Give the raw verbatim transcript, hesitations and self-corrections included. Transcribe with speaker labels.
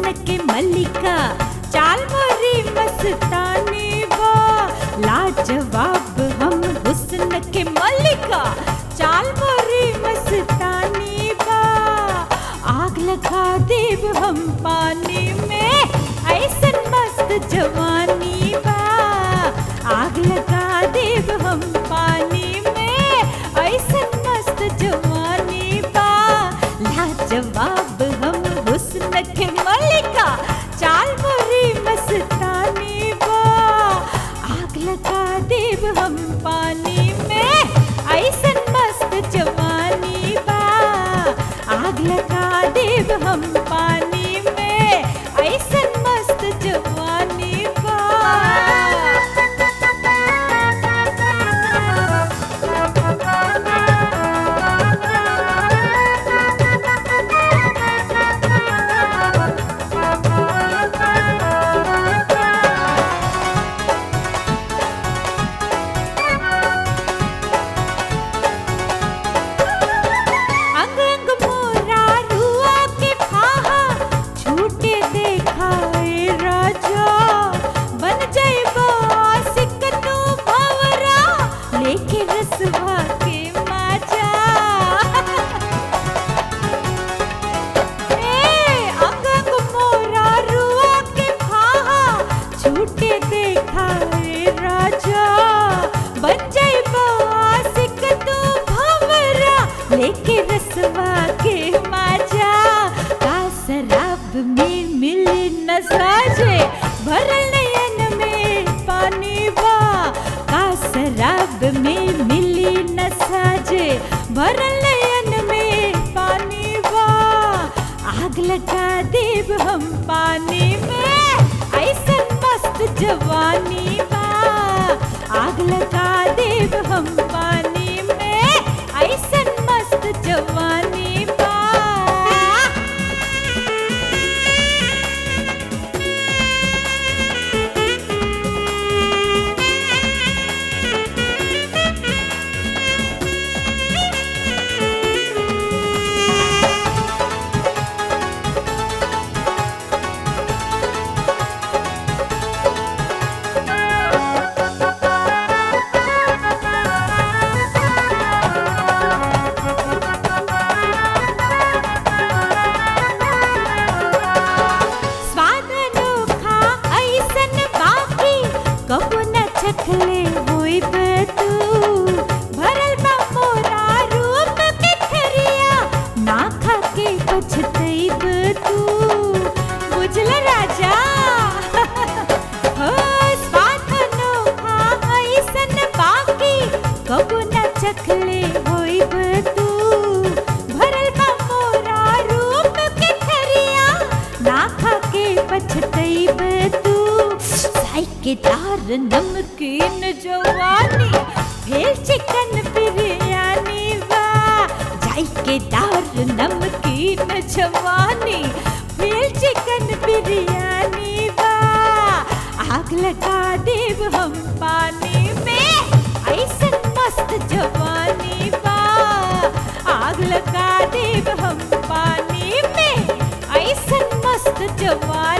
Speaker 1: हुस्न के मलिका चाल मोरी मस्तानी बा लाजवाब हम हुस्न के मलिका चाल मोरी मस्तानी बा आग लगा देव हम पानी में ऐसन मस्त जवानी बा आग लगा देव हम पानी में ऐसन मस्त जवानी बा लाजवाब हम हुस्न के मलिका चाल मोरी मस्तानी बा आग लगा देव हम पानी में ऐसन मस्त जवानी बा आग लगा देव हम पानी में ऐसन मस्त जवानी बा लेके रसवा के माजा का शराब में मिली न साजे भरल नयन में पानी बा का शराब में मिली न साजे भरल नयन में पानी बा आग लगा देव हम पानी में ऐसन मस्त जवानी बा आग लगा देव हम पानी में ऐसन मस्त जवानी बा कबो न चखले होई तू भरल बा मोरा रूप के थरिया ना खा के पछतैब तू बुझल राजा हो स्वाद अनोखा ऐसन बाकी कबो न चखले होई तू भरल बा मोरा रूप के थरिया ना खा के पछतैब तू साइकेदार नमकीन जवानी भेल चिकन बिरयानी बा जाइकेदार नमकीन जवानी भेल चिकन बिरयानी बा आग लगा देव हम पानी में ऐसन मस्त जवानी बा आग लगा देव हम पानी में ऐसन मस्त जवानी